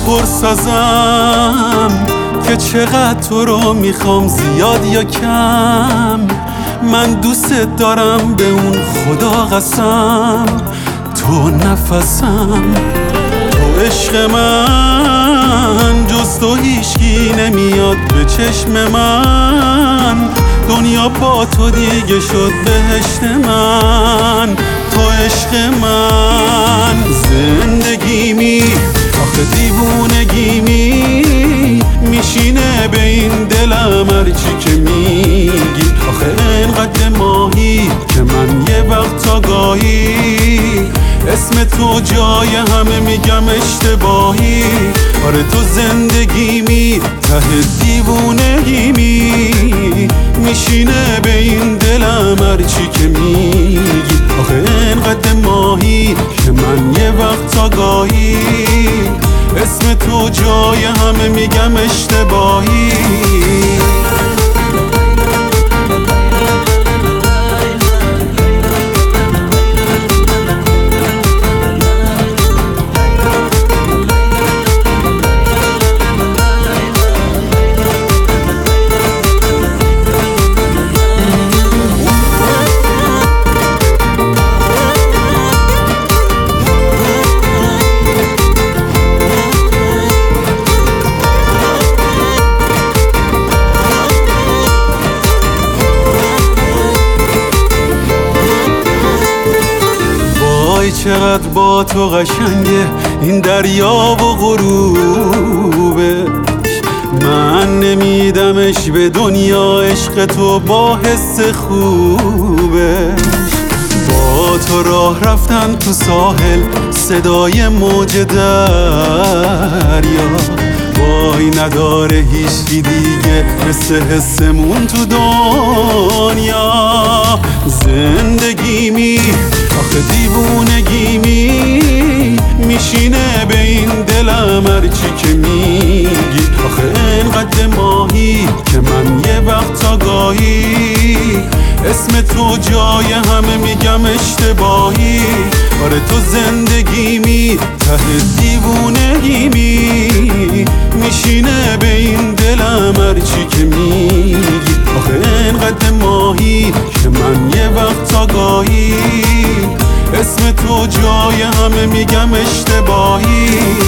پرسازم که چقدر تو رو میخوام، زیاد یا کم. من دوست دارم به اون خدا قسم، تو نفسم، تو عشق من. جز تو هیچکی نمیاد به چشم من، دنیا با تو دیگه شد بهشت من. تو عشق من زندگیمی، آخه دیوونگیمی میشینه به این دلم هرچی که میگی. آخه انقدر ماهی که من یه وقت آگاهی اسم تو جای همه میگم اشتباهی. آره تو زندگیمی، ته دیوونگیمی میشینه به این دلم هرچی که میگی. آخه انقدر ماهی که من یه وقت آگاهی اسم تو جای همه میگم اشتباهی. چقدر با تو قشنگه این دریا و غروبش، من نمیدمش به دنیا. عشق تو با حس خوبش، با تو راه رفتن تو ساحل، صدای موج دریا وای نداره هیچی دیگه مثل حسمون تو دنیا. زندگیمی، آخه دیوونگیمی میشینه به این دلم هرچی که میگی. آخه انقدر ماهی که من یه وقت آگاهی اسم تو جای همه میگم اشتباهی. آره تو زندگیمی، ته دیوونگیمی میشینه به این دلم هرچی که میگی. آخه انقدر ماهی که من یه وقت آگاهی اسم تو جای همه میگم اشتباهی.